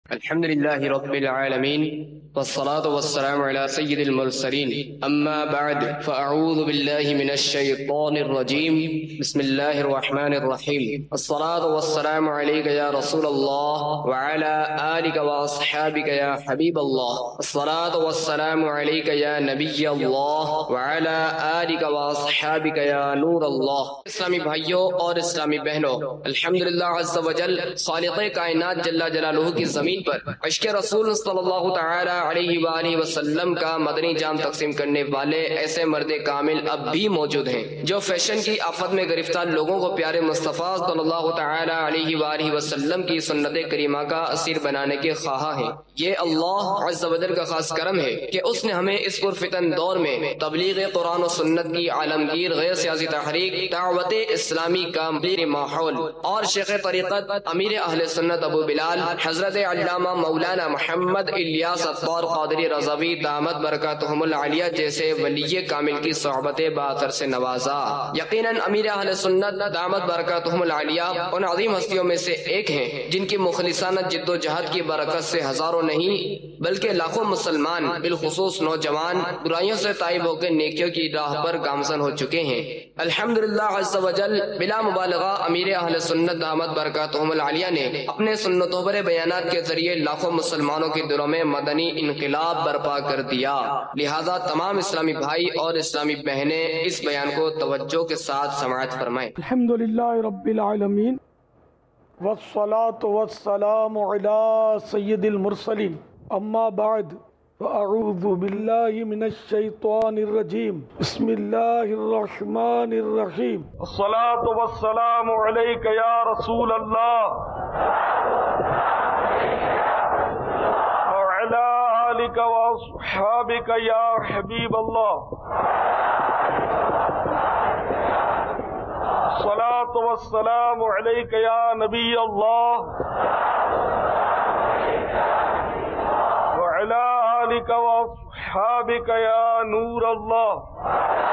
الحمد لله رب العالمين والصلاة والسلام على سيد المرسلين أما بعد فأعوذ بالله من الشيطان الرجيم بسم الله الرحمن الرحيم الصلاة والسلام عليك يا رسول الله وعلى آلك وأصحابك يا حبيب الله الصلاة والسلام عليك يا نبي الله وعلى آلك وأصحابك يا نور الله. اسلامی بھائیوں اور اسلامی بہنوں، الحمدللہ عز وجل خالق کائنات جل جلالہ کی زمین پر عشق رسول صلی اللہ تعالی علیہ وآلہ وسلم کا مدنی جام تقسیم کرنے والے ایسے مرد کامل اب بھی موجود ہیں جو فیشن کی آفت میں گرفتار لوگوں کو پیارے مصطفیٰ صلی اللہ تعالی علیہ وآلہ وسلم کی سنت کریمہ کا اسیر بنانے کے خواہاں ہیں. یہ اللہ عز وجل کا خاص کرم ہے کہ اس نے ہمیں اس پرفتن دور میں تبلیغ قرآن و سنت کی عالمگیر غیر سیاسی تحریک دعوت اسلامی کا مدیر ماحول اور شیخ طریقت امیر اہل سنت ابو بلال حضرت علامہ مولانا محمد الیاس عطار قادری رضوی دامت برکاتہم العالیہ جیسے ولی کامل کی صحبت باثر سے نوازا. یقیناً امیر اہل سنت دامت برکاتہم العالیہ ان عظیم ہستیوں میں سے ایک ہیں جن کی مخلصانہ جد و جہد کی برکت سے ہزاروں نہیں بلکہ لاکھوں مسلمان بالخصوص نوجوان برائیوں سے تائب ہو کے نیکیوں کی راہ پر گامزن ہو چکے ہیں. الحمدللہ عز وجل بلا مبالغہ امیر اہل سنت دامت برکاتہم العالیہ نے اپنے سنتوں پر بیانات کے ذریعے لاکھوں مسلمانوں کے دلوں میں مدنی انقلاب برپا کر دیا. لہذا تمام اسلامی بھائی اور اسلامی بہنیں اس بیان کو توجہ کے ساتھ سماعت فرمائیں. الحمدللہ رب العالمین والصلاة والسلام علی سید المرسلین اما بعد فاعوذ باللہ من الشیطان الرجیم بسم اللہ الرحمن الرحیم الصلاة والسلام علیک یا رسول اللہ وعلی آلک واصحابک یا حبیب اللہ الصلاة والسلام علیک یا نبی اللہ وعلی آلک واصحابک یا نور اللہ.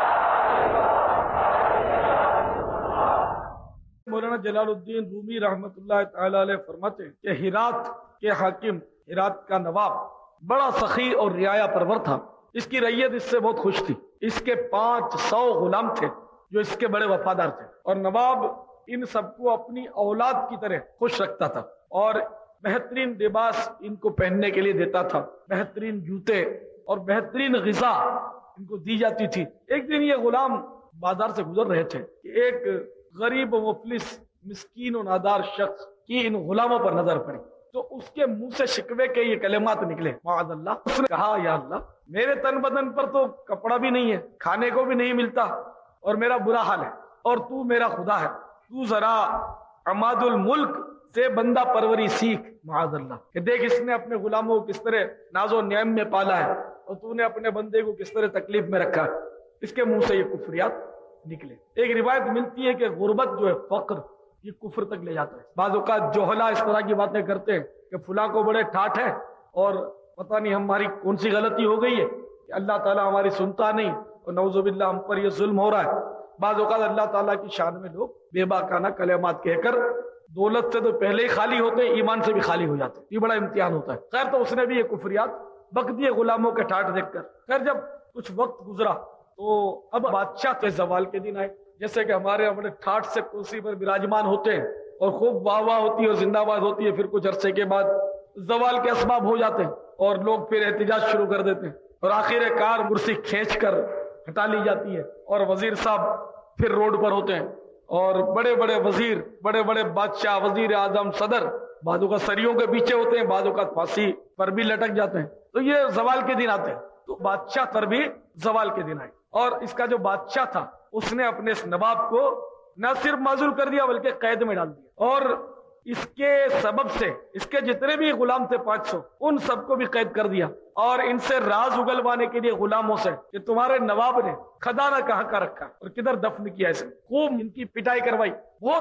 مولانا جلال الدین رومی رحمت اللہ تعالی علیہ فرماتے ہیں کہ ہرات کے حاکم، ہرات کا نواب بڑا سخی اور رعایا پرور تھا. اس کی رعیت اس سے بہت خوش تھی. اس کے 500 غلام تھے جو اس کے بڑے وفادار تھے اور نواب ان سب کو اپنی اولاد کی طرح خوش رکھتا تھا اور بہترین لباس ان کو پہننے کے لیے دیتا تھا، بہترین جوتے اور بہترین غذا ان کو دی جاتی تھی. ایک دن یہ غلام بازار سے گزر رہے تھے کہ ایک غریب و مفلس مسکین و نادار شخص کی ان غلاموں پر نظر پڑی تو اس کے منہ سے شکوے کے یہ کلمات نکلے معاذ اللہ. اس نے کہا یا اللہ میرے تن بدن پر تو کپڑا بھی نہیں ہے، کھانے کو بھی نہیں ملتا اور میرا برا حال ہے اور تو میرا خدا ہے، تو ذرا عماد الملک سے بندہ پروری سیکھ معاذ اللہ کہ دیکھ اس نے اپنے غلاموں کو کس طرح ناز و نعم میں پالا ہے اور تو نے اپنے بندے کو کس طرح تکلیف میں رکھا ہے. اس کے منہ سے یہ کفریات نکلے. ایک روایت ملتی ہے کہ غربت جو ہے فقر یہ کفر تک لے جاتا ہے. بعض اوقات جوہلا اس طرح کی باتیں کرتے ہیں کہ فلاں کو بڑے ٹھاٹ ہے اور پتہ نہیں ہماری کون سی غلطی ہو گئی ہے کہ اللہ تعالیٰ ہماری سنتا نہیں اور نعوذ باللہ ہم پر یہ ظلم ہو رہا ہے. بعض اوقات اللہ تعالیٰ کی شان میں لوگ بے باکانہ کلمات کہہ کر دولت سے تو پہلے ہی خالی ہوتے ہیں، ایمان سے بھی خالی ہو جاتے ہیں. یہ بڑا امتحان ہوتا ہے. خیر تو اس نے بھی یہ کفریات بک دیے غلاموں کے ٹھاٹ دیکھ کر. خیر جب کچھ وقت گزرا تو اب بادشاہ کے زوال کے دن آئے. جیسے کہ ہمارے اپنے ٹھاٹ سے کرسی پر براجمان ہوتے ہیں اور خوب واہ واہ ہوتی ہے اور زندہ باد ہوتی ہے، پھر کچھ عرصے کے بعد زوال کے اسباب ہو جاتے ہیں اور لوگ پھر احتجاج شروع کر دیتے ہیں اور آخر کار کرسی کھینچ کر ہٹا لی جاتی ہے اور وزیر صاحب پھر روڈ پر ہوتے ہیں اور بڑے بڑے وزیر، بڑے بڑے بادشاہ، وزیر اعظم، صدر بعضوں کا سریوں کے پیچھے ہوتے ہیں، بعضوں کا پھانسی پر بھی لٹک جاتے ہیں. تو یہ زوال کے دن آتے ہیں. تو بادشاہ پر بھی زوال کے دن آئے اور اس کا جو بادشاہ تھا اس نے اپنے اس نواب کو نہ صرف معزول کر دیا بلکہ قید میں ڈال دیا اور اس کے سبب سے اس کے جتنے بھی غلام تھے 500 ان سب کو بھی قید کر دیا اور ان سے راز اگلوانے کے لیے غلاموں سے کہ تمہارے نواب نے خزانہ کہاں کا رکھا اور کدھر دفن کیا اسے. خوب ان کی پٹائی کروائی،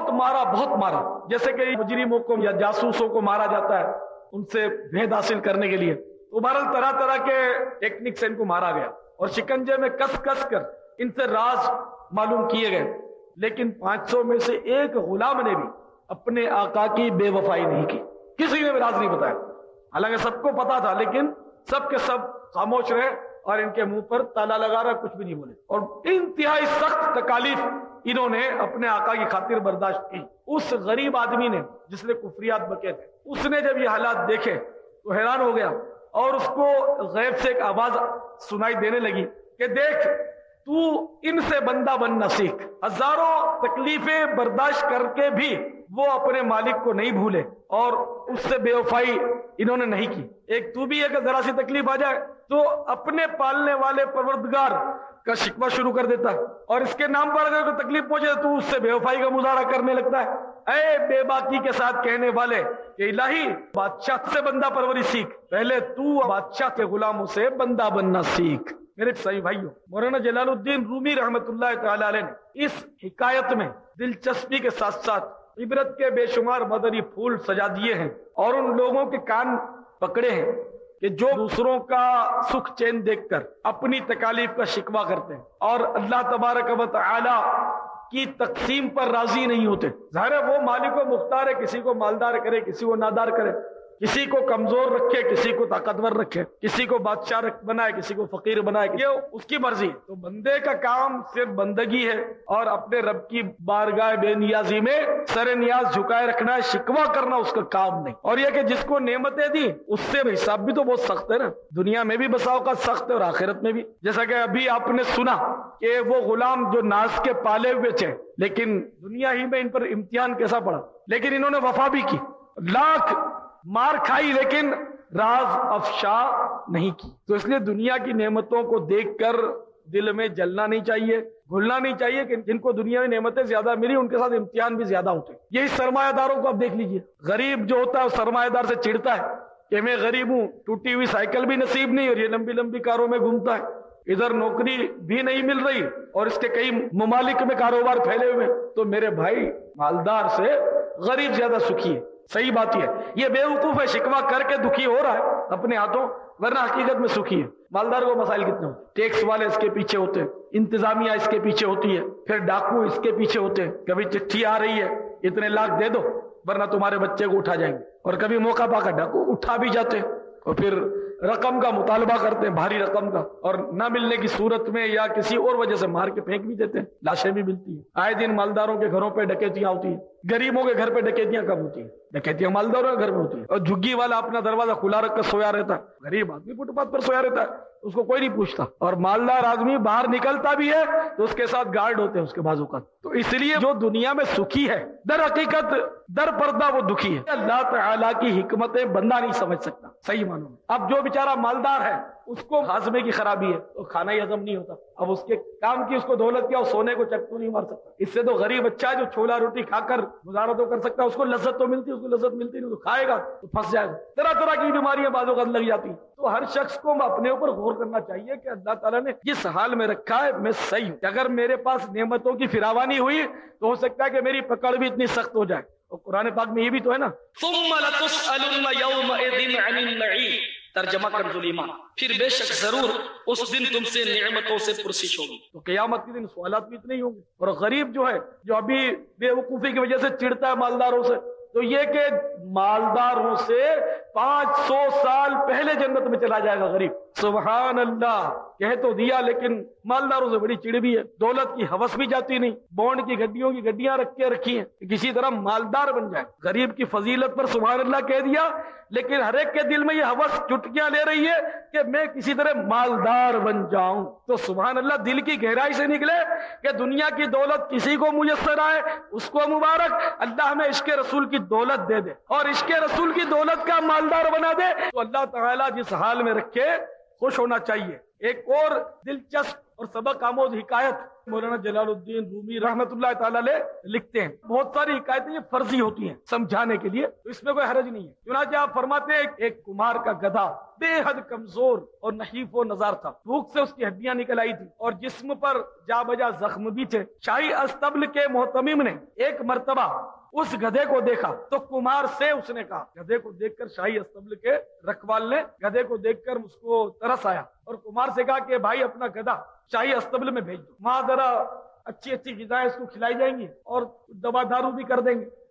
بہت مارا جیسے کہ مجرموں کو یا جاسوسوں کو مارا جاتا ہے ان سے بھید حاصل کرنے کے لیے. تو بہرحال طرح طرح کے ٹیکنک سے ان کو مارا گیا اور شکنجے میں کس کس کر ان سے راز معلوم کیے گئے. لیکن 500 میں سے ایک غلام نے بھی اپنے آقا کی بے وفائی نہیں کی، کسی نے بھی راز نہیں بتایا. حالانکہ سب کو پتا تھا، لیکن سب کے سب خاموش رہے اور ان کے منہ پر تالا لگا رہا، کچھ بھی نہیں بولے، اور انتہائی سخت تکالیف انہوں نے اپنے آقا کی خاطر برداشت کی۔ اس غریب آدمی نے جس نے کفریات بکے تھے، اس نے جب یہ حالات دیکھے تو حیران ہو گیا، اور اس کو غیب سے ایک آواز سنائی دینے لگی کہ دیکھ، تو ان سے بندہ بننا سیکھ۔ ہزاروں تکلیفیں برداشت کر کے بھی وہ اپنے مالک کو نہیں بھولے اور اس سے بے وفائی انہوں نے نہیں کی۔ ایک تو بھی ہے کہ ذرا سی تکلیف آ جائے تو اپنے پالنے والے پروردگار کا شکوہ شروع کر دیتا ہے، اور اس کے نام پر اگر کوئی تکلیف پہنچے تو اس سے بے وفائی کا مظاہرہ کرنے لگتا ہے۔ اے بے باکی کے ساتھ کہنے والے کہ الہی بادشاہ سے بندہ پروری سیکھ، پہلے تو بادشاہ کے غلاموں سے بندہ بننا سیکھ۔ میرے صحیح بھائیوں، مولانا جلال الدین رومی رحمت اللہ تعالی علیہ نے اس حکایت میں دلچسپی کے ساتھ ساتھ عبرت کے بے شمار مدنی پھول سجا دیے ہیں، اور ان لوگوں کے کان پکڑے ہیں کہ جو دوسروں کا سکھ چین دیکھ کر اپنی تکالیف کا شکوہ کرتے ہیں اور اللہ تبارک و تعالی کی تقسیم پر راضی نہیں ہوتے۔ ظاہر ہے وہ مالک و مختار ہے، کسی کو مالدار کرے، کسی کو نادار کرے، کسی کو کمزور رکھے، کسی کو طاقتور رکھے، کسی کو بادشاہ بنائے، کسی کو فقیر بنائے، یہ اس کی مرضی ہے۔ تو بندے کا کام صرف بندگی ہے اور اپنے رب کی بارگاہ بے نیازی میں سر نیاز جھکائے رکھنا ہے، شکوہ کرنا اس کا کام نہیں۔ اور یہ کہ جس کو نعمتیں دی اس سے حساب بھی تو بہت سخت ہے نا، دنیا میں بھی بسا اوقات سخت ہے اور آخرت میں بھی۔ جیسا کہ ابھی آپ نے سنا کہ وہ غلام جو ناز کے پالے ہوئے تھے، لیکن دنیا ہی میں ان پر امتحان کیسا پڑا، لیکن انہوں نے وفا بھی کی، لاکھ مار کھائی، لیکن راز افشا نہیں کی۔ تو اس لیے دنیا کی نعمتوں کو دیکھ کر دل میں جلنا نہیں چاہیے، گھلنا نہیں چاہیے کہ جن کو دنیا میں نعمتیں زیادہ ملی ان کے ساتھ امتحان بھی زیادہ ہوتے ہیں۔ یہی سرمایہ داروں کو آپ دیکھ لیجئے، غریب جو ہوتا ہے وہ سرمایہ دار سے چڑھتا ہے کہ میں غریب ہوں، ٹوٹی ہوئی سائیکل بھی نصیب نہیں اور یہ لمبی لمبی کاروں میں گھومتا ہے، ادھر نوکری بھی نہیں مل رہی اور اس کے کئی ممالک میں کاروبار پھیلے ہوئے، تو میرے بھائی مالدار سے غریب زیادہ سکھی ہے۔ صحیح بات یہ بے وقوف ہے، شکوہ کر کے دکھی ہو رہا ہے اپنے ہاتھوں، ورنہ حقیقت میں سکھی ہے۔ مالدار کو مسائل کتنے ہوتے، ٹیکس والے اس کے پیچھے ہوتے ہیں، انتظامیہ اس کے پیچھے ہوتی ہے، پھر ڈاکو اس کے پیچھے ہوتے ہیں، کبھی چٹھی آ رہی ہے اتنے لاکھ دے دو ورنہ تمہارے بچے کو اٹھا جائیں گے، اور کبھی موقع پا کر ڈاکو اٹھا بھی جاتے ہیں اور پھر رقم کا مطالبہ کرتے ہیں، بھاری رقم کا، اور نہ ملنے کی صورت میں یا کسی اور وجہ سے مار کے پھینک بھی دیتے ہیں، لاشیں بھی ملتی ہیں۔ آئے دن مالداروں کے گھروں پہ ڈکیتیاں ہوتی ہیں، غریبوں کے گھر پہ ڈکیتیاں کب ہوتی ہیں؟ ڈکیتیاں مالداروں کے گھر میں ہوتی ہیں، اور جھگی والا اپنا دروازہ کھلا رکھ کر سویا رہتا ہے، غریب آدمی فٹ پاتھ پر سویا رہتا ہے، اس کو کوئی نہیں پوچھتا، اور مالدار آدمی باہر نکلتا بھی ہے تو اس کے ساتھ گارڈ ہوتے ہیں اس کے بازو کا۔ تو اس لیے جو دنیا میں سکھی ہے در حقیقت در پردہ وہ دکھی ہے۔ اللہ تعالیٰ کی حکمتیں بندہ نہیں سمجھ سکتا صحیح معنوں میں۔ اب جو بیچارہ مالدار ہے اس کو ہاضمے کی خرابی ہے، تو کھانا ہی ہضم نہیں ہوتا، اب اس کے کام کی اس کو دولت کیا، سونے کو چکو نہیں مار سکتا۔ اس سے تو غریب اچھا ہے جو چھولا روٹی کھا کر گزارا تو کر سکتا ہے، اس کو لذت تو ملتی، اس کو لذت ملتی نہیں تو کھائے گا تو پھنس جائے گا، طرح طرح کی بیماریاں بعض اوقات لگ جاتی ہیں۔ تو ہر شخص کو اپنے اوپر غور کرنا چاہیے کہ اللہ تعالیٰ نے جس حال میں رکھا ہے میں صحیح ہوں، اگر میرے پاس نعمتوں کی فراوانی ہوئی تو ہو سکتا ہے کہ میری پکڑ بھی اتنی سخت ہو جائے، اور قرآن پاک میں یہ بھی تو ہے نا، ثم لتسألن یومئذ عن النعیم، ترجمہ کر ایمان، پھر بے شک ضرور اس دن تم سے نعمتوں سے پرسش ہوگی۔ تو قیامت کے دن سوالات بھی اتنے ہی ہوں گے۔ اور غریب جو ہے جو ابھی بے وقوفی کی وجہ سے چڑھتا ہے مالداروں سے، تو یہ کہ مالداروں سے 500 سال پہلے جنت میں چلا جائے گا غریب۔ سبحان اللہ، کہہ تو دیا لیکن مالداروں سے بڑی چڑ بھی ہے، دولت کی ہوس بھی جاتی نہیں، بونڈ کی گڈیوں کی گڈیاں رکھ کے رکھی ہیں کہ کسی طرح مالدار بن جائے۔ غریب کی فضیلت پر سبحان اللہ کہہ دیا، لیکن ہر ایک کے دل میں یہ ہوس چٹکیاں لے رہی ہے کہ میں کسی طرح مالدار بن جاؤں۔ تو سبحان اللہ دل کی گہرائی سے نکلے کہ دنیا کی دولت کسی کو میسر آئے اس کو مبارک، اللہ ہمیں عشق رسول کی دولت دے دے اور عشق رسول کی دولت کا مالدار بنا دے، تو اللہ تعالیٰ جس حال میں رکھے خوش ہونا چاہیے۔ ایک اور دلچسپ اور سبق آموز حکایت مولانا جلال الدین رومی رحمت اللہ تعالی علیہ لکھتے ہیں۔ بہت ساری حکایتیں یہ فرضی ہوتی ہیں سمجھانے کے لیے، تو اس میں کوئی حرج نہیں ہے۔ چنانچہ آپ فرماتے ہیں ایک کمار کا گدھا بے حد کمزور اور نحیف و نزار تھا، بھوک سے اس کی ہڈیاں نکل آئی تھی اور جسم پر جا بجا زخم بھی تھے۔ شاہی استبل کے محتمم نے ایک مرتبہ اس گدھے کو دیکھا تو کمار سے اس نے کہا، گدھے کو دیکھ کر شاہی استبل کے رکھوال نے گدھے کو دیکھ کر اس کو ترس آیا اور کمار سے کہا کہ بھائی اپنا گدھا شاہی استبل میں بھیج دو، وہاں ذرا اچھی اچھی غذائیں اس کو کھلائی جائیں گی اور دوا دارو بھی کر دیں گے۔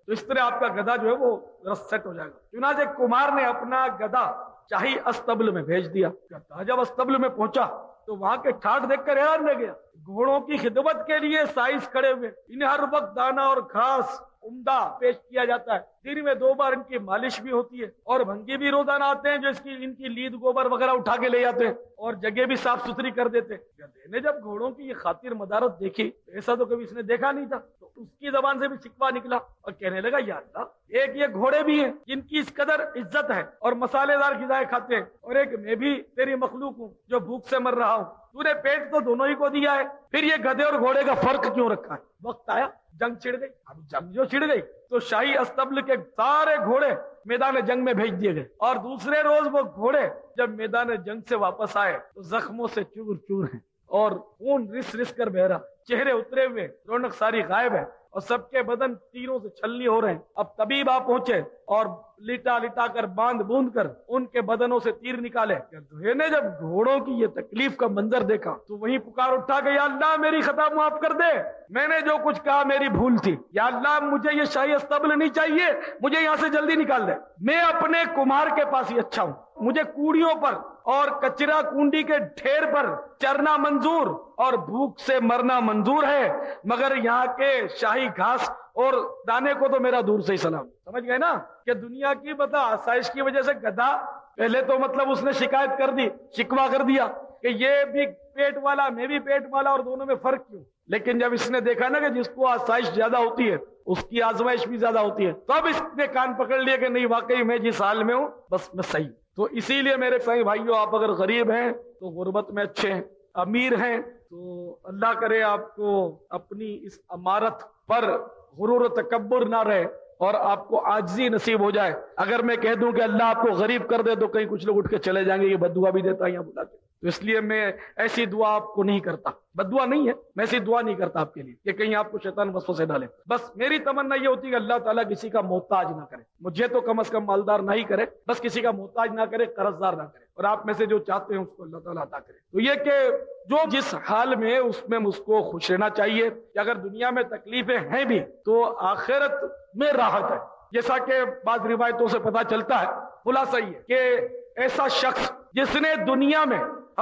تو اس طرح آپ کا گدھا جو ہے وہ سیٹ ہو جائے گا۔ چنانچہ کمار نے اپنا گدھا شاہی استبل میں بھیج دیا۔ جب استبل میں پہنچا تو وہاں کے ٹھاٹ دیکھ کر حیران رہ گیا۔ گھوڑوں کی خدمت کے لیے سائز کھڑے ہوئے، انہیں ہر وقت دانا اور گھاس عمدہ پیش کیا جاتا ہے، دن میں 2 بار ان کی مالش بھی ہوتی ہے، اور بھنگی بھی روزانہ آتے ہیں جو ان کی لید گوبر وغیرہ اٹھا کے لے جاتے ہیں، اور جگہ بھی صاف ستھری کر دیتے ہیں۔ گدھے نے جب گھوڑوں کی یہ خاطر مدارت دیکھی، ایسا تو کبھی اس نے دیکھا نہیں تھا، تو اس کی زبان سے بھی شکوہ نکلا اور کہنے لگا یا اللہ، ایک یہ گھوڑے بھی ہیں جن کی اس قدر عزت ہے اور مسالے دار غذائیں کھاتے ہیں، اور ایک میں بھی تیری مخلوق ہوں جو بھوک سے مر رہا ہوں، تو نے پیٹ تو دونوں ہی کو دیا ہے، پھر یہ گدھے اور گھوڑے کا فرق کیوں رکھا ہے؟ وقت آیا، جنگ چھڑ گئی۔ اب جنگ جو چھڑ گئی تو شاہی استبل کے سارے گھوڑے میدان جنگ میں بھیج دیے گئے، اور دوسرے روز وہ گھوڑے جب میدان جنگ سے واپس آئے تو زخموں سے چور چور ہیں، اور خون رس رس کر بہ رہا، چہرے اترے ہوئے، رونق ساری غائب ہے، اور سب کے بدن تیروں سے چھلنی ہو رہے ہیں۔ اب طبیب آ پہنچے اور لٹا لٹا کر باندھ بوند کر ان کے بدنوں سے تیر نکالے۔ گدھے نے جب گھوڑوں کی یہ تکلیف کا منظر دیکھا تو وہیں پکار اٹھا کہ یا اللہ میری خطا معاف کر دے، میں نے جو کچھ کہا میری بھول تھی، یا اللہ مجھے یہ شاہی استبل نہیں چاہیے، مجھے یہاں سے جلدی نکال دے، میں اپنے کمار کے پاس ہی اچھا ہوں، مجھے کوڑیوں پر اور کچرا کنڈی کے ڈھیر پر چرنا منظور اور بھوک سے مرنا منظور ہے، مگر یہاں کے شاہی گھاس اور دانے کو تو میرا دور سے ہی سلام۔ سمجھ گئے نا کہ دنیا کی بتا آسائش کی وجہ سے گدھا پہلے تو مطلب اس نے شکایت کر دی، شکوہ کر دیا کہ یہ بھی پیٹ والا میں بھی پیٹ والا اور دونوں میں فرق کیوں، لیکن جب اس نے دیکھا نا کہ جس کو آسائش زیادہ ہوتی ہے اس کی آزمائش بھی زیادہ ہوتی ہے، تو اب اس نے کان پکڑ لیا کہ نہیں واقعی میں جس حال میں ہوں بس میں صحیح۔ تو اسی لیے میرے صحیح بھائیوں، آپ اگر غریب ہیں تو غربت میں اچھے ہیں، امیر ہیں تو اللہ کرے آپ کو اپنی اس امارت پر غرور و تکبر نہ رہے اور آپ کو عاجزی نصیب ہو جائے۔ اگر میں کہہ دوں کہ اللہ آپ کو غریب کر دے تو کہیں کچھ لوگ اٹھ کے چلے جائیں گے یہ بد دعا بھی دیتا ہے یہاں بلا کے، تو اس لیے میں ایسی دعا آپ کو نہیں کرتا، بد دعا نہیں ہے، میں ایسی دعا نہیں کرتا آپ کے لیے کہ کہیں آپ کو شیطان وسوسے ڈالے۔ بس میری تمنا یہ ہوتی ہے کہ اللہ تعالیٰ کسی کا محتاج نہ کرے، مجھے تو کم از کم مالدار نہ ہی کرے، بس کسی کا محتاج نہ کرے، قرض دار نہ کرے، اور آپ میں سے جو چاہتے ہیں اس کو اللہ تعالیٰ عطا کرے۔ تو یہ کہ جو جس حال میں اس میں مجھ کو خوش رہنا چاہیے کہ اگر دنیا میں تکلیفیں ہیں بھی تو آخرت میں راحت ہے، جیسا کہ بعض روایتوں سے پتہ چلتا ہے۔ خلاصہ یہ کہ ایسا شخص جس نے دنیا میں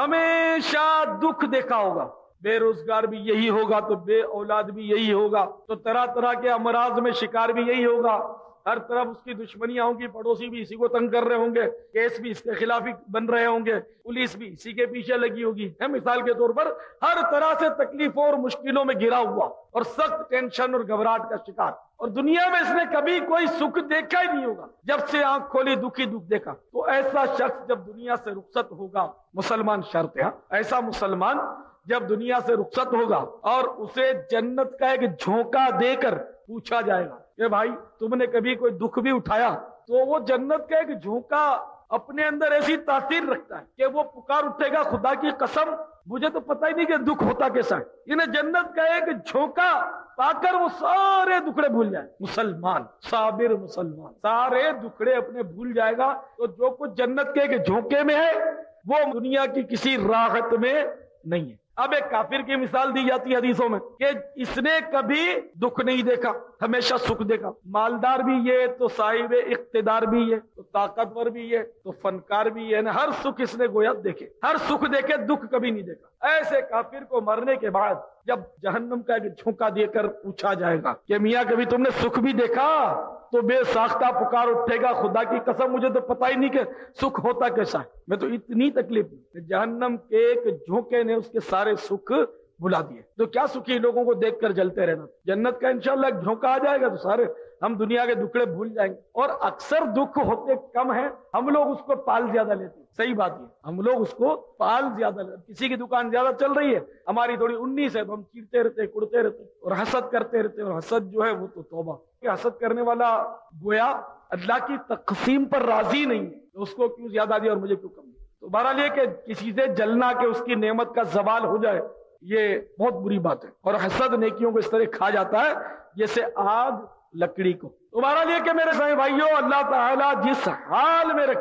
ہمیشہ دکھ دیکھا ہوگا، بے روزگار بھی یہی ہوگا تو بے اولاد بھی یہی ہوگا، تو طرح طرح کے امراض میں شکار بھی یہی ہوگا، ہر طرف اس کی دشمنیاں ہوں گی، پڑوسی بھی اسی کو تنگ کر رہے ہوں گے، کیس بھی اس کے خلاف ہی بن رہے ہوں گے، پولیس بھی اسی کے پیچھے لگی ہوگی، ہے مثال کے طور پر ہر طرح سے تکلیفوں اور مشکلوں میں گھرا ہوا اور سخت ٹینشن اور گھبراہٹ کا شکار، اور دنیا میں اس نے کبھی کوئی سکھ دیکھا ہی نہیں ہوگا، جب سے آنکھ کھولی دکھ ہی دکھ دیکھا۔ تو ایسا شخص جب دنیا سے رخصت ہوگا، مسلمان شرط ہے، ایسا مسلمان جب دنیا سے رخصت ہوگا اور اسے جنت کا ایک جھونکا دے کر پوچھا جائے گا کہ بھائی تم نے کبھی کوئی دکھ بھی اٹھایا، تو وہ جنت کا ایک جھونکا اپنے اندر ایسی تاثیر رکھتا ہے کہ وہ پکار اٹھے گا خدا کی قسم مجھے تو پتہ ہی نہیں کہ دکھ ہوتا کیسا ہے، انہیں جنت کا ایک جھونکا پا کر وہ سارے دکھڑے بھول جائے۔ مسلمان صابر مسلمان سارے دکھڑے اپنے بھول جائے گا، تو جو کچھ جنت کے ایک جھونکے میں ہے وہ دنیا کی کسی راحت میں نہیں ہے۔ اب ایک کافر کی مثال دی جاتی ہے حدیثوں میں کہ اس نے کبھی دکھ نہیں دیکھا، ہمیشہ سکھ دیکھا، مالدار بھی یہ تو صاحب اقتدار بھی یہ تو طاقتور بھی یہ تو فنکار بھی یہ، ہر سکھ اس نے گویا دیکھے، ہر سکھ دیکھے دکھ کبھی نہیں دیکھا۔ ایسے کافر کو مرنے کے بعد جب جہنم کا ایک جھونکا دے کر پوچھا جائے گا کہ میاں کبھی تم نے سکھ بھی دیکھا، تو بے ساختہ پکار اٹھے گا خدا کی قسم مجھے تو پتہ ہی نہیں کہ سکھ ہوتا کیسا ہے، میں تو اتنی تکلیف کہ جہنم کے ایک جھونکے نے اس کے سارے سکھ بلا دیے۔ تو کیا سکھی لوگوں کو دیکھ کر جلتے رہنا، جنت کا انشاءاللہ ایک جھونکا آ جائے گا تو سارے ہم دنیا کے دکھڑے بھول جائیں گے، اور اکثر دکھ ہوتے کم ہیں، ہم لوگ اس کو پال زیادہ لیتے ہیں۔ صحیح بات ہے، ہم لوگ اس کو پال زیادہ لیتے، کسی کی دکان زیادہ چل رہی ہے ہماری تھوڑی 19 ہے تو ہم چیرتے رہتے کڑتے رہتے اور حسد کرتے رہتے، اور حسد جو ہے وہ تو توبہ کہ حسد کرنے والا گویا اللہ کی تقسیم پر راضی نہیں ہے، تو اس کو کیوں زیادہ دیا اور مجھے کیوں کم دیا۔ تو بہرحال یہ کہ کسی سے جلنا کہ اس کی نعمت کا زوال ہو جائے یہ بہت بری بات ہے، اور حسد نیکیوں کو اس طرح کھا جاتا ہے جیسے آگ لکڑی کو۔ تو بہرحال یہ کہ میرے بھائیوں اللہ تعالیٰ جس حال میں رکھے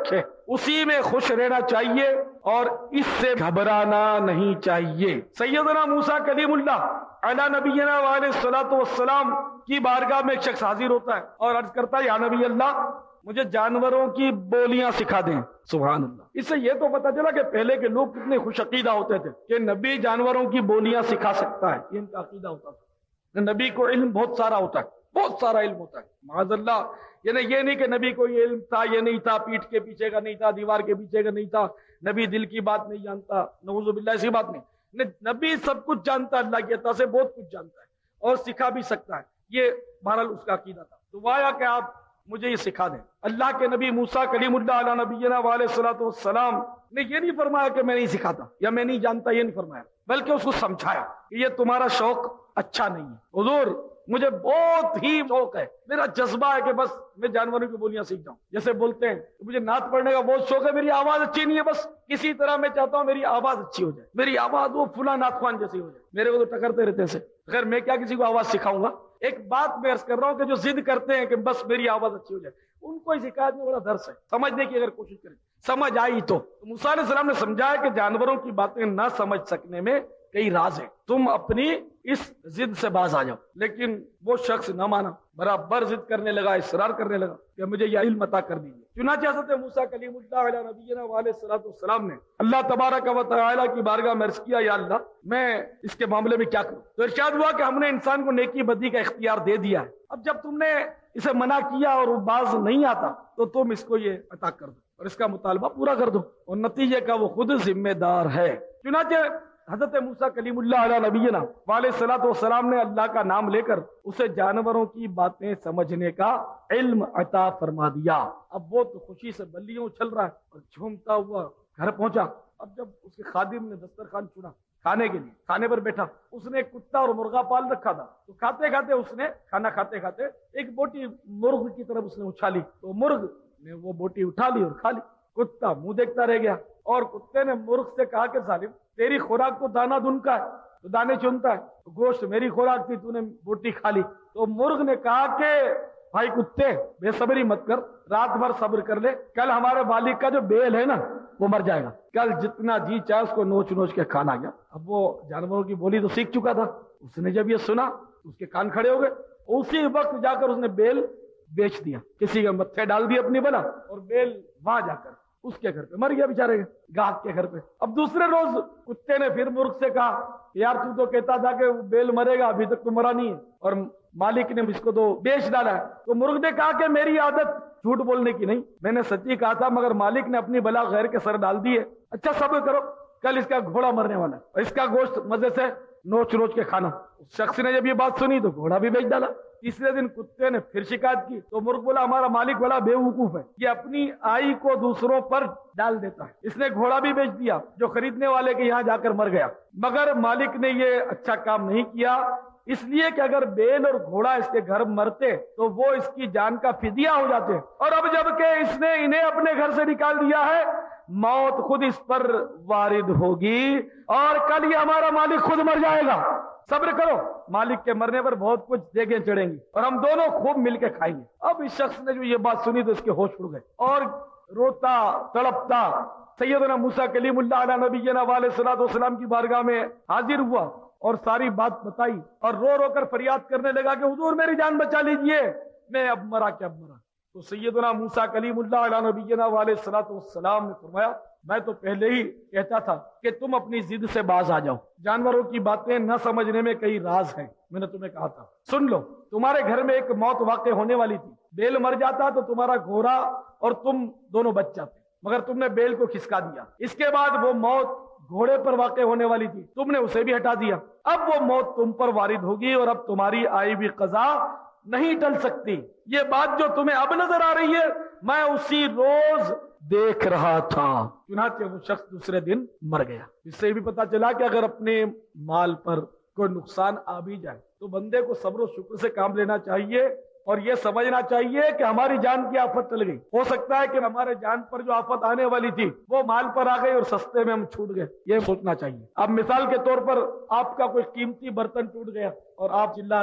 اسی میں خوش رہنا چاہیے اور اس سے گھبرانا نہیں چاہیے۔ سیدنا موسیٰ کلیم اللہ علی نبینا وعلیہ الصلوۃ والسلام کی بارگاہ میں ایک شخص حاضر ہوتا ہے اور عرض کرتا ہے یا نبی اللہ مجھے جانوروں کی بولیاں سکھا دیں۔ سبحان اللہ۔ اس سے یہ تو پتہ چلا کہ پہلے کے لوگ کتنے خوش عقیدہ ہوتے تھے کہ نبی جانوروں کی بولیاں سکھا سکتا ہے، یہ ان کا عقیدہ ہوتا تھا۔ نبی کو علم بہت سارا ہوتا ہے، بہت سارا علم ہوتا ہے معاذ اللہ۔ یعنی یہ نہیں کہ نبی کو یہ علم تھا، یہ نہیں تھا، پیٹھ کے پیچھے کا نہیں تھا، دیوار کے پیچھے کا نہیں تھا، نبی دل کی بات نہیں جانتا، نعوذ باللہ ایسی بات نہیں۔ نبی سب کچھ جانتا ہے، اللہ کی عطا سے بہت کچھ جانتا ہے اور سکھا بھی سکتا ہے، یہ بہرحال اس کا عقیدہ تھا۔ تو آیا کہ آپ مجھے یہ سکھا دیں۔ اللہ کے نبی موسیٰ کلیم اللہ علی نبینا وعلیہ الصلوۃ والسلام نے یہ نہیں فرمایا کہ میں نہیں سکھاتا یا میں نہیں جانتا، یہ نہیں فرمایا، بلکہ اس کو سمجھایا کہ یہ تمہارا شوق اچھا نہیں ہے۔ حضور مجھے بہت ہی شوق ہے، میرا جذبہ ہے کہ بس میں جانوروں کی بولیاں سیکھ جاؤں۔ جیسے بولتے ہیں مجھے نعت پڑھنے کا بہت شوق ہے، میری آواز اچھی نہیں ہے، بس کسی طرح میں چاہتا ہوں میری آواز اچھی ہو جائے، میری آواز وہ فلاں نعت خوان جیسی ہو جائے۔ میرے کو تو ٹکرتے رہتے ہیں، خیر میں کیا کسی کو آواز سکھاؤں گا۔ ایک بات میں عرض کر رہا ہوں کہ جو ضد کرتے ہیں کہ بس میری آواز اچھی ہو جائے، ان کو اس حکایت میں بڑا درس ہے، سمجھنے کی اگر کوشش کریں سمجھ آئی تو۔ موسیٰ علیہ السلام نے سمجھایا کہ جانوروں کی باتیں نہ سمجھ سکنے میں کئی راز ہیں، تم اپنی اس ضد سے باز آ جاؤ۔ لیکن وہ شخص نہ مانا، برابر ضد کرنے لگا، اصرار کرنے لگا کہ مجھے یہ علم عطا کر دیجیے۔ چنانچہ حضرت موسیٰ کلیم اللہ علیہ نبینا وعلیہ الصلوۃ والسلام نے اللہ تبارک و تعالیٰ کی بارگاہ میں عرض کیا یا اللہ میں اس کے معاملے میں کیا کروں؟ تو ارشاد ہوا کہ ہم نے انسان کو نیکی بدی کا اختیار دے دیا ہے، اب جب تم نے اسے منع کیا اور وہ باز نہیں آتا تو تم اس کو یہ عطا کر دو اور اس کا مطالبہ پورا کر دو، اور نتیجے کا وہ خود ذمہ دار ہے۔ چنانچہ حضرت موسیٰ کلیم اللہ علیہ نبینا وعلیہ الصلوۃ والسلام نے اللہ کا نام لے کر اسے جانوروں کی باتیں سمجھنے کا علم عطا فرما دیا۔ اب وہ تو خوشی سے بلیوں اچھل رہا ہے اور جھومتا ہوا گھر پہنچا۔ اب جب اس کے خادم نے دسترخوان چنا کھانے کے لیے، کھانے پر بیٹھا، اس نے ایک کتا اور مرغا پال رکھا تھا، تو کھاتے کھاتے اس نے کھانا کھاتے کھاتے ایک بوٹی مرغ کی طرف اس نے اچھالی، تو مرغ نے وہ بوٹی اٹھا لی اور کھا لی۔ کتا منہ دیکھتا رہ گیا اور کتے نے مرغ سے کہا کہ ظالم تیری خوراک تو دانا دن کا ہے، تو دانے چنتا ہے، تو گوشت میری خوراک تھی، تو نے بوٹی کھا لی۔ تو مرغ نے کہا کہ بھائی کتے بے صبری مت کر، رات بھر صبر کر لے، کل ہمارے مالک کا جو بیل ہے نا وہ مر جائے گا، کل جتنا جی چاہے اس کو نوچ نوچ کے کھانا گیا۔ اب وہ جانوروں کی بولی تو سیکھ چکا تھا، اس نے جب یہ سنا اس کے کان کھڑے ہو گئے، اسی وقت جا کر اس نے بیل بیچ دیا، کسی کے متھے ڈال دی اپنی بلا، اور بیل وہاں جا کر اس کے گھر پہ مر گیا بیچارے گاہک کے گھر پہ۔ اب دوسرے روز کتے نے پھر مرغ سے کہا یار تو کہتا تھا کہ بیل مرے گا، ابھی تک تو مرا نہیں ہے اور مالک نے اس کو تو بیچ ڈالا ہے۔ تو مرغ نے کہا کہ میری عادت جھوٹ بولنے کی نہیں، میں نے سچی کہا تھا، مگر مالک نے اپنی بلا غیر کے سر ڈال دی ہے۔ اچھا صبر کرو، کل اس کا گھوڑا مرنے والا ہے اور اس کا گوشت مزے سے نوچ نوچ کے کھانا۔ اس شخص نے جب یہ بات سنی تو گھوڑا بھی بیچ ڈالا۔ تیسرے دن کتے نے پھر شکایت کی تو مرغ بولا ہمارا مالک بڑا بے وقوف ہے، یہ اپنی آئی کو دوسروں پر ڈال دیتا ہے، اس نے گھوڑا بھی بیچ دیا جو خریدنے والے کے یہاں جا کر مر گیا۔ مگر مالک نے یہ اچھا کام نہیں کیا، اس لیے کہ اگر بیل اور گھوڑا اس کے گھر مرتے تو وہ اس کی جان کا فدیہ ہو جاتے، اور اب جب کہ اس نے انہیں اپنے گھر سے نکال دیا ہے موت خود اس پر وارد ہوگی اور کل یہ ہمارا مالک خود مر جائے گا۔ صبر کرو، مالک کے مرنے پر بہت کچھ دیگیں چڑھیں گی اور ہم دونوں خوب مل کے کھائیں گے۔ اب اس شخص نے جو یہ بات سنی تو اس کے ہوش اڑ گئے اور روتا تڑپتا سیدنا موسیٰ کلیم اللہ علیہ نبینا وعلیہ الصلوۃ والسلام کی بارگاہ میں حاضر ہوا اور ساری بات بتائی اور رو رو کر فریاد کرنے لگا کہ حضور میری جان بچا لیجئے، میں اب مرا کہ اب مرا۔ تو سیدنا موسیٰ کلیم اللہ علیہ نبینا وعلیہ الصلوۃ والسلام نے فرمایا میں تو پہلے ہی کہتا تھا کہ تم اپنی ضد سے باز آ جاؤ، جانوروں کی باتیں نہ سمجھنے میں کئی راز ہیں، میں نے تمہیں کہا تھا۔ سن لو، تمہارے گھر میں ایک موت واقع ہونے والی تھی، بیل مر جاتا تو تمہارا گھوڑا اور تم دونوں بچ جاتے، مگر تم نے بیل کو کھسکا دیا۔ اس کے بعد وہ موت گھوڑے پر واقع ہونے والی تھی، تم نے اسے بھی ہٹا دیا، اب وہ موت تم پر وارد ہوگی اور اب تمہاری آئی بھی قضا نہیں ٹل سکتی۔ یہ بات جو تمہیں اب نظر آ رہی ہے میں اسی روز دیکھ رہا تھا۔ چنانچہ وہ شخص دوسرے دن مر گیا۔ اس سے بھی پتا چلا کہ اگر اپنے مال پر کوئی نقصان آ بھی جائے تو بندے کو صبر و شکر سے کام لینا چاہیے اور یہ سمجھنا چاہیے کہ ہماری جان کی آفت ٹل گئی، ہو سکتا ہے کہ ہمارے جان پر جو آفت آنے والی تھی وہ مال پر آ گئی اور سستے میں ہم چھوٹ گئے، یہ سوچنا چاہیے۔ اب مثال کے طور پر آپ کا کوئی قیمتی برتن ٹوٹ گیا اور آپ چلا رہے ہیں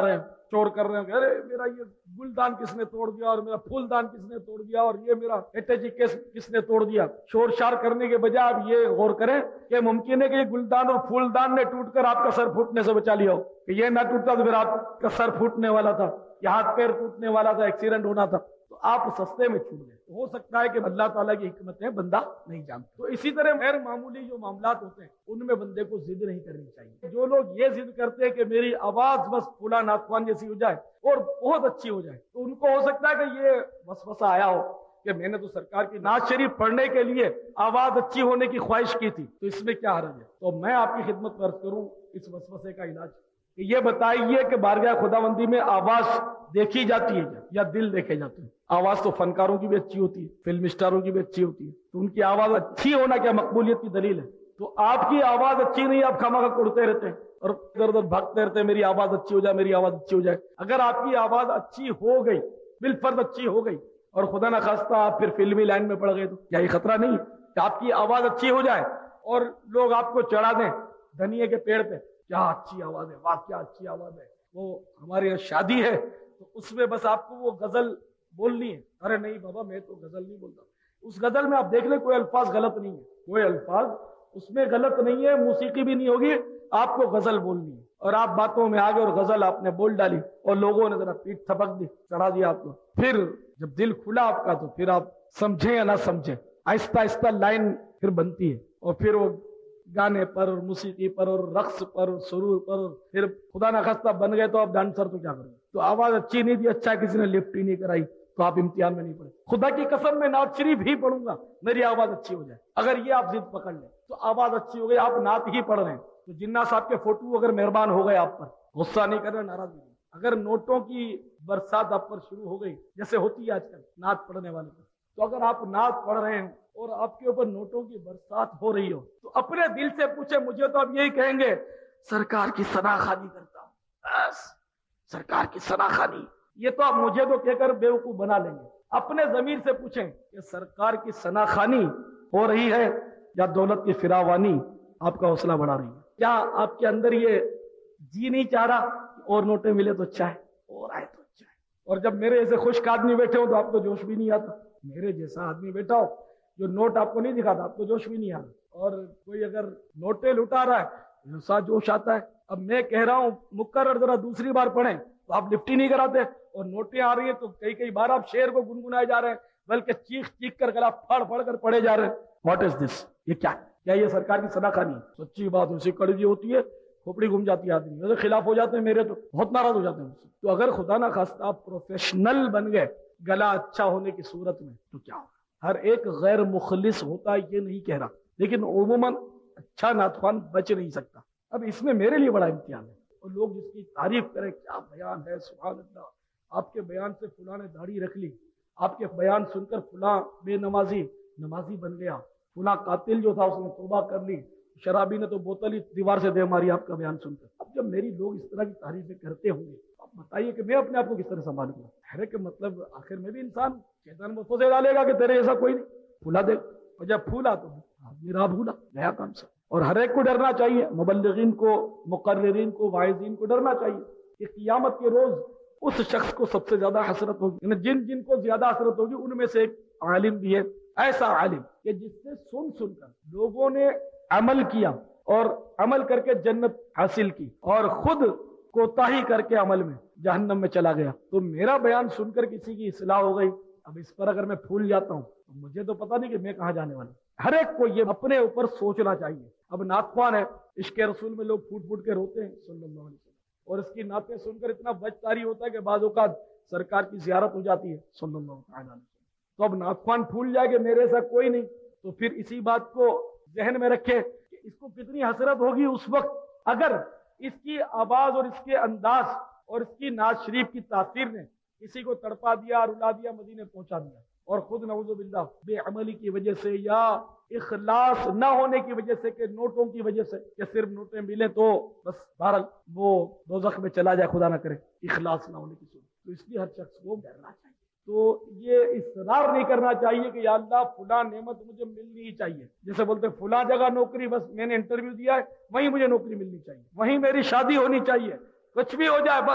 چور کر رہے ہیں، ارے میرا یہ گلدان کس نے توڑ دیا، اور میرا پھولدان کس نے توڑ دیا، اور یہ میرا ایٹے کس نے توڑ دیا۔ شور شار کرنے کے بجائے آپ یہ غور کریں کہ ممکن ہے کہ یہ گلدان اور پھولدان نے ٹوٹ کر آپ کا سر پھوٹنے سے بچا لیا ہو، کہ یہ نہ ٹوٹتا تو پھر آپ کا سر پھوٹنے والا تھا، یا ہاتھ پیر ٹوٹنے والا تھا، ایکسیڈنٹ ہونا تھا۔ تو آپ سستے میں چھوٹ گئے۔ ہو سکتا ہے کہ اللہ تعالیٰ کی حکمتیں بندہ نہیں جانتا۔ تو اسی طرح غیر معمولی جو معاملات ہوتے ہیں ان میں بندے کو ضد نہیں کرنی چاہیے۔ جو لوگ یہ ضد کرتے ہیں کہ میری آواز بس فلاں نعتخوان جیسی ہو جائے اور بہت اچھی ہو جائے، تو ان کو ہو سکتا ہے کہ یہ وسوسہ آیا ہو کہ میں نے تو سرکار کی نعت شریف پڑھنے کے لیے آواز اچھی ہونے کی خواہش کی تھی، تو اس میں کیا حرج ہے؟ تو میں آپ کی خدمت میں عرض کروں اس وسوسے کا علاج کہ یہ بتائیے کہ بارگاہ خداوندی میں آواز دیکھی جاتی ہے یا دل دیکھے جاتے ہیں؟ آواز تو فنکاروں کی بھی اچھی ہوتی ہے، فلم اسٹاروں کی بھی اچھی ہوتی ہے، تو ان کی آواز اچھی ہونا کیا مقبولیت کی دلیل ہے؟ تو آپ کی آواز اچھی نہیں، آپ خامخواہ اڑتے رہتے ہیں اور ادھر ادھر بھاگتے رہتے ہیں، میری آواز اچھی ہو جائے، میری آواز اچھی ہو جائے۔ اگر آپ کی آواز اچھی ہو گئی، بالفرض اچھی ہو گئی، اور خدا نہ خواستہ آپ پھر فلمی لائن میں پڑ گئے، تو کیا یہ خطرہ نہیں ہے کہ آپ کی آواز اچھی ہو جائے اور لوگ آپ کو چڑھا دیں دھنیے کے پیڑ پہ، کیا اچھی آواز ہے، واہ کیا اچھی آواز ہے، وہ ہمارے یہاں شادی ہے تو اس میں بس آپ کو وہ غزل بولنی ہے؟ ارے نہیں بابا میں تو غزل نہیں بولتا۔ اس غزل میں آپ دیکھ لیں کوئی الفاظ غلط نہیں ہے، کوئی الفاظ اس میں غلط نہیں ہے، موسیقی بھی نہیں ہوگی، آپ کو غزل بولنی ہے، اور آپ باتوں میں آگے اور غزل آپ نے بول ڈالی اور لوگوں نے ذرا پیٹ تھپک دی، چڑھا دیا آپ کو۔ پھر جب دل کھلا آپ کا تو پھر آپ سمجھیں یا نہ سمجھیں آہستہ آہستہ لائن پھر بنتی ہے، اور پھر وہ گانے پر اور موسیقی پر اور رقص پر اور سرور پر، اور پھر خدا نہ خواستہ بن گئے تو آپ ڈانسر تو کیا کریں گے؟ تو آواز اچھی نہیں تھی، اچھا کسی نے لفٹ ہی نہیں کرائی تو آپ امتحان میں نہیں پڑے۔ خدا کی قسم میں نعت شریف ہی پڑھوں گا میری آواز اچھی ہو جائے، اگر یہ آپ ضد پکڑ لیں تو آواز اچھی ہو گئی، آپ نعت ہی پڑھ رہے ہیں تو جناح صاحب کے فوٹو اگر مہربان ہو گئے آپ پر، غصہ نہیں کر رہے، ناراض نہیں، اگر نوٹوں کی برسات آپ پر شروع ہو گئی جیسے ہوتی ہے آج کل نعت پڑھنے والے پر، تو اگر آپ نعت پڑھ رہے ہیں اور آپ کے اوپر نوٹوں کی برسات ہو رہی ہو تو اپنے دل سے پوچھے، مجھے تو آپ یہی کہیں گے سرکار کی ثناخوانی کرتا ہوں، بس سرکار کی ثناخوانی، یہ تو آپ مجھے تو کہہ کر بیوقوف بنا لیں گے۔ اپنے ضمیر سے پوچھیں کہ سرکار کی ثناخوانی ہو رہی ہے یا دولت کی فراوانی آپ کا حوصلہ بڑھا رہی ہے؟ کیا آپ کے اندر یہ جی نہیں چاہ رہا اور نوٹیں ملے تو اچھا ہے اور آئے تو اچھا ہے؟ اور جب میرے ایسے خشک آدمی بیٹھے ہو تو آپ کو جوش بھی نہیں آتا، میرے جیسا آدمی بیٹھا ہو جو نوٹ آپ کو نہیں دکھاتا آپ کو جوش بھی نہیں آتا، اور کوئی اگر نوٹیں لٹا رہا ہے ایسا جوش آتا ہے۔ اب میں کہہ رہا ہوں مکرر ذرا دوسری بار پڑھیں تو آپ لفٹ ہی نہیں کراتے، اور نوٹیں آ رہی ہیں تو کئی بار آپ شعر کو گنگنائے جا رہے ہیں، بلکہ چیخ چیخ کر گلا پھاڑ پھاڑ کر پڑھے جا رہے ہیں۔ What is this? یہ کیا یہ سرکار کی ثناخوانی؟ سچی بات اسے کڑوی ہوتی ہے، کھوپڑی گھوم جاتی ہے، آدمی میرے خلاف ہو جاتے ہیں، میرے تو بہت ناراض ہو جاتے ہیں مجھ سے۔ تو اگر خدا نہ خواستہ آپ پروفیشنل بن گئے گلا اچھا ہونے کی صورت میں تو کیا ہوگا؟ ہر ایک غیر مخلص ہوتا ہے یہ نہیں کہہ رہا، لیکن عموماً اچھا نعتخوان بچ نہیں سکتا۔ اب اس میں میرے لیے بڑا امتحان ہے، اور لوگ جس کی تعریف کریں کیا بیان ہے، سبحان اللہ، آپ کے بیان سے فلاں نے داڑھی رکھ لی، آپ کے بیان سن کر فلاں بے نمازی نمازی بن گیا، فلاں قاتل جو تھا اس نے توبہ کر لی، شرابی نے تو بوتل ہی دیوار سے دے ماری آپ کا بیان سن کر۔ اب جب میری لوگ اس طرح کی تعریفیں کرتے ہوں گے اب بتائیے کہ میں اپنے آپ کو کس طرح سنبھالوں گا؟ ہے کہ مطلب آخر میں بھی انسان شیطان وسوسے ڈالے گا کہ تیرے جیسا کوئی نہیں، پھولا دے، اور جب پھولا تو آدمی راہ بھولا نیا کام سے۔ اور ہر ایک کو ڈرنا چاہیے، مبلغین کو، مقررین کو، واعظین کو ڈرنا چاہیے کہ قیامت کے روز اس شخص کو سب سے زیادہ حسرت ہوگی، یعنی جن کو زیادہ حسرت ہوگی ان میں سے ایک عالم بھی ہے، ایسا عالم کہ جس سے سن کر لوگوں نے عمل کیا اور عمل کر کے جنت حاصل کی، اور خود کوتاہی کر کے عمل میں جہنم میں چلا گیا۔ تو میرا بیان سن کر کسی کی اصلاح ہو گئی، اب اس پر اگر میں پھول جاتا ہوں تو مجھے تو پتہ نہیں کہ میں کہاں جانے والا ہوں۔ ہر ایک کو یہ اپنے اوپر سوچنا چاہیے۔ اب نعتخوان ہے، عشق رسول میں لوگ پھوٹ پھوٹ کے روتے ہیں صلی اللہ علیہ وسلم، اور اس کی نعتیں سن کر اتنا بج طاری ہوتا ہے کہ بعض اوقات سرکار کی زیارت ہو جاتی ہے صلی اللہ علیہ وسلم۔ تو اب نعتخوان پھول جائے کہ میرے ایسا کوئی نہیں، تو پھر اسی بات کو ذہن میں رکھے کہ اس کو کتنی حسرت ہوگی اس وقت اگر اس کی آواز اور اس کے انداز اور اس کی نعت شریف کی تاثیر نے کسی کو تڑپا دیا، رلا دیا، مدینے پہنچا دیا، اور خود نعوذ باللہ بے عملی کی وجہ سے یا اخلاص نہ ہونے کی وجہ سے کہ نوٹوں کی وجہ سے کہ صرف نوٹیں ملیں تو بس بہرحال وہ دوزخ میں چلا جائے، خدا نہ کرے، اخلاص نہ ہونے کی صورت۔ تو اس لیے ہر شخص کو ڈرنا چاہیے، تو یہ اصرار نہیں کرنا چاہیے کہ یا اللہ فلاں نعمت مجھے ملنی ہی چاہیے، جیسے بولتے فلاں جگہ نوکری، بس میں نے انٹرویو دیا ہے وہیں مجھے نوکری ملنی چاہیے، وہیں میری شادی ہونی چاہیے، کچھ بھی ہو جائے بس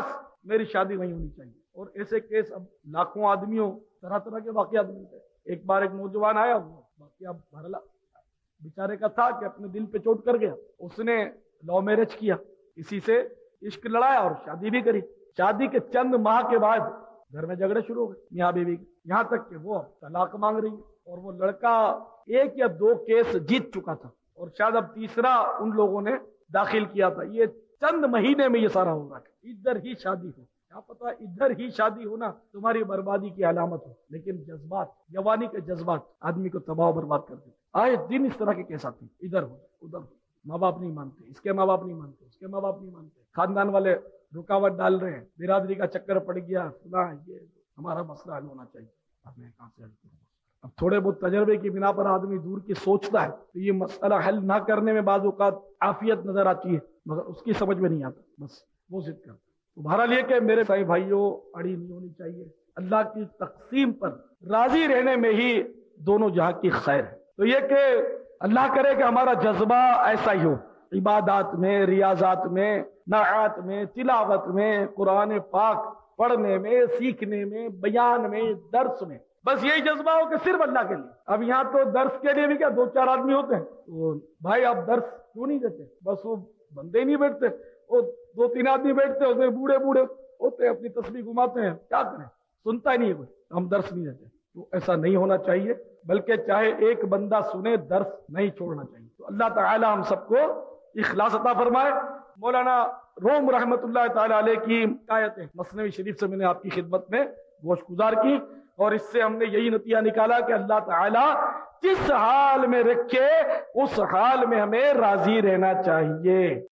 میری شادی نہیں ہونی چاہیے. اور ایسے کیس اب لاکھوں آدمیوں طرح طرح کے واقعات ملتے ہیں. ایک بار ایک نوجوان آیا, وہ واقعہ بھرلا بیچارے کا تھا کہ اپنے دل پہ چوٹ کر گیا. اس نے لو میرج کیا, کسی سے عشق لڑایا اور شادی بھی کری. شادی کے چند ماہ کے بعد گھر میں جھگڑے شروع ہو گئے میاں بیوی کے, یہاں تک کہ وہ طلاق مانگ رہی ہے. اور وہ لڑکا 1 یا 2 کیس جیت چکا تھا اور شاید اب تیسرا ان لوگوں نے داخل کیا تھا. یہ چند مہینے میں یہ سارا ہو رہا ہے. ادھر ہی شادی ہو, کیا پتا ادھر ہی شادی ہونا تمہاری بربادی کی علامت ہو. لیکن جذبات, جوانی کے جذبات آدمی کو تباہ و برباد کر دیتے. آئے دن اس طرح کے کیس آتے ہیں, ادھر ہو ادھر ہو, ماں باپ نہیں مانتے, اس کے ماں باپ نہیں مانتے, اس کے ماں باپ نہیں مانتے, خاندان والے رکاوٹ ڈال رہے ہیں, برادری کا چکر پڑ گیا, سنا یہ ہمارا مسئلہ حل ہونا چاہیے. اب میں کہاں سے حل کروں؟ اب تھوڑے بہت تجربے کی بنا پر آدمی دور کی سوچتا ہے تو یہ مسئلہ حل نہ کرنے میں بعض اوقات عافیت نظر آتی ہے, مگر اس کی سمجھ میں نہیں آتا, بس وہ ضد کرتا. تو بہرحال یہ کہ میرے بھائی بھائیوں, اڑی نہیں ہونی چاہیے. اللہ کی تقسیم پر راضی رہنے میں ہی دونوں جہاں کی خیر ہے. تو یہ کہ اللہ کرے کہ ہمارا جذبہ ایسا ہی ہو, عبادات میں, ریاضات میں, نعات میں, تلاوت میں, قرآن پاک پڑھنے میں, سیکھنے میں, بیان میں, درس میں, بس یہی جذبہ ہو کہ صرف اللہ کے لیے. اب یہاں تو درس کے لیے بھی کیا 2-4 آدمی ہوتے ہیں, تو بھائی آپ درس کیوں نہیں دیتے؟ بس وہ بندے نہیں بیٹھتے, وہ 2-3 آدمی بیٹھتے ہیں, اس میں بوڑھے بوڑھے ہوتے ہیں, اپنی تسبیح گھماتے ہیں, کیا کریں, سنتا ہی نہیں ہے کوئی, ہم درس نہیں دیتے. تو ایسا نہیں ہونا چاہیے, بلکہ چاہے ایک بندہ سنے, درس نہیں چھوڑنا چاہیے. تو اللہ تعالی ہم سب کو اخلاص عطا فرمائے. مولانا روم رحمت اللہ تعالی علیہ کی آیتیں مثنوی شریف سے میں نے آپ کی خدمت میں گوش گزار کی, اور اس سے ہم نے یہی نتیجہ نکالا کہ اللہ تعالی جس حال میں رکھے اس حال میں ہمیں راضی رہنا چاہیے.